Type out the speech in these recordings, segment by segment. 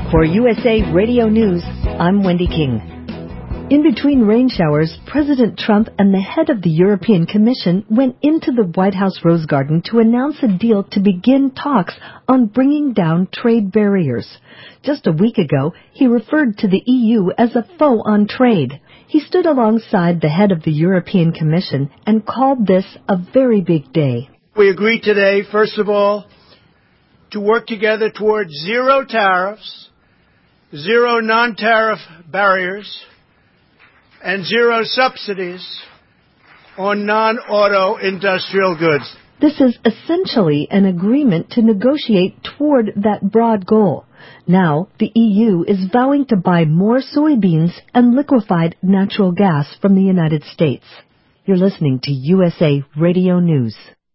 For USA Radio News, I'm Wendy King. In between rain showers, President Trump and the head of the European Commission went into the White House Rose Garden to announce a deal to begin talks on bringing down trade barriers. Just a week ago, he referred to the EU as a foe on trade. He stood alongside the head of the European Commission and called this a very big day. We agreed today, first of all, to work together towards zero tariffs, zero non-tariff barriers, and zero subsidies on non-auto industrial goods. This is essentially an agreement to negotiate toward that broad goal. Now, the EU is vowing to buy more soybeans and liquefied natural gas from the United States. You're listening to USA Radio News.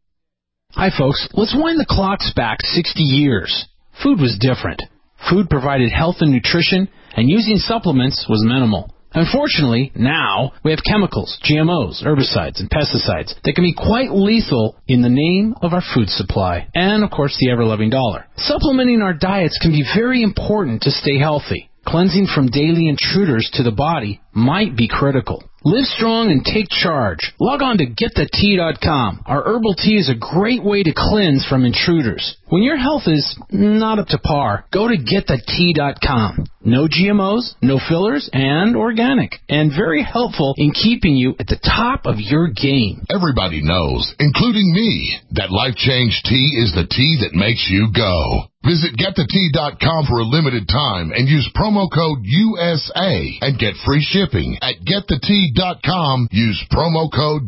Hi, folks. Let's wind the clocks back 60 years. Food was different. Food provided health and nutrition, and using supplements was minimal. Unfortunately, now we have chemicals, GMOs, herbicides, and pesticides that can be quite lethal in the name of our food supply and, of course, the ever-loving dollar. Supplementing our diets can be very important to stay healthy. Cleansing from daily intruders to the body might be critical. Live strong and take charge. Log on to GetTheT.com. Our herbal tea is a great way to cleanse from intruders. When your health is not up to par, go to GetTheT.com. No GMOs, no fillers, and organic. And very helpful in keeping you at the top of your game. Everybody knows, including me, that Life Change Tea is the tea that makes you go. Visit GetTheT.com for a limited time and use promo code USA and get free shipping. At GetTheT.com, use promo code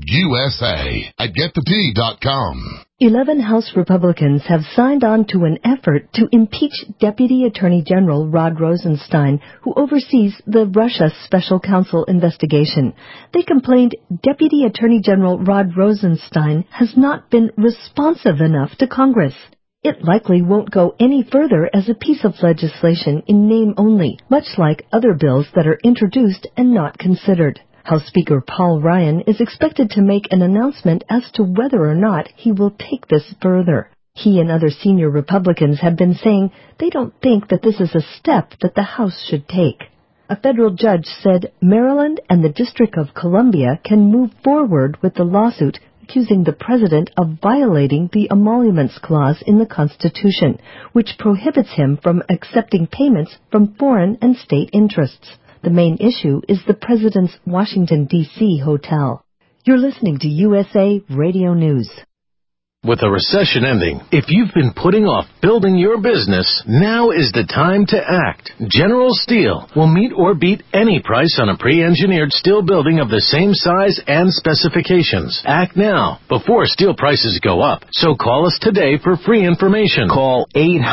USA at GetTheT.com. 11 House Republicans have signed on to an effort to impeach Deputy Attorney General Rod Rosenstein, who oversees the Russia Special Counsel investigation. They complained Deputy Attorney General Rod Rosenstein has not been responsive enough to Congress. It likely won't go any further as a piece of legislation in name only, much like other bills that are introduced and not considered. House Speaker Paul Ryan is expected to make an announcement as to whether or not he will take this further. He and other senior Republicans have been saying they don't think that this is a step that the House should take. A federal judge said Maryland and the District of Columbia can move forward with the lawsuit accusing the president of violating the Emoluments Clause in the Constitution, which prohibits him from accepting payments from foreign and state interests. The main issue is the president's Washington, D.C. hotel. You're listening to USA Radio News. With a recession ending, if you've been putting off building your business, now is the time to act. General Steel will meet or beat any price on a pre-engineered steel building of the same size and specifications. Act now, before steel prices go up. So call us today for free information. Call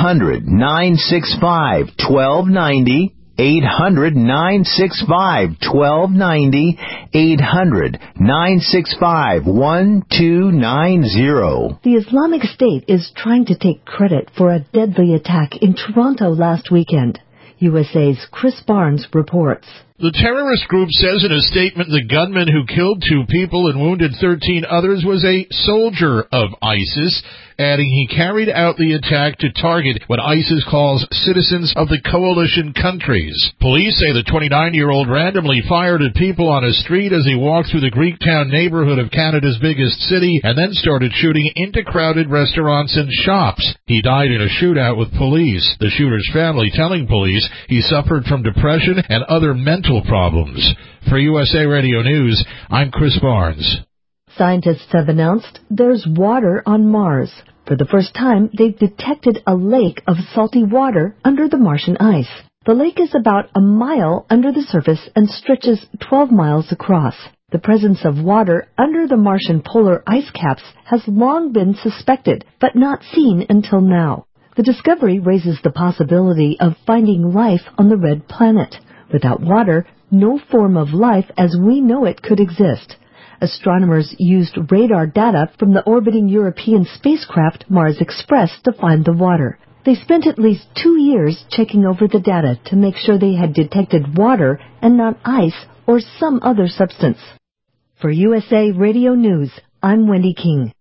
800-965-1290. 800-965-1290, 800-965-1290. The Islamic State is trying to take credit for a deadly attack in Toronto last weekend. USA's Chris Barnes reports. The terrorist group says in a statement the gunman who killed 2 people and wounded 13 others was a soldier of ISIS, adding he carried out the attack to target what ISIS calls citizens of the coalition countries. Police say the 29-year-old randomly fired at people on a street as he walked through the Greektown neighborhood of Canada's biggest city and then started shooting into crowded restaurants and shops. He died in a shootout with police. The shooter's family telling police he suffered from depression and other mental problems. For USA Radio News, I'm Chris Barnes. Scientists have announced there's water on Mars. For the first time, they've detected a lake of salty water under the Martian ice. The lake is about a mile under the surface and stretches 12 miles across. The presence of water under the Martian polar ice caps has long been suspected, but not seen until now. The discovery raises the possibility of finding life on the red planet. Without water, no form of life as we know it could exist. Astronomers used radar data from the orbiting European spacecraft Mars Express to find the water. They spent at least 2 years checking over the data to make sure they had detected water and not ice or some other substance. For USA Radio News, I'm Wendy King.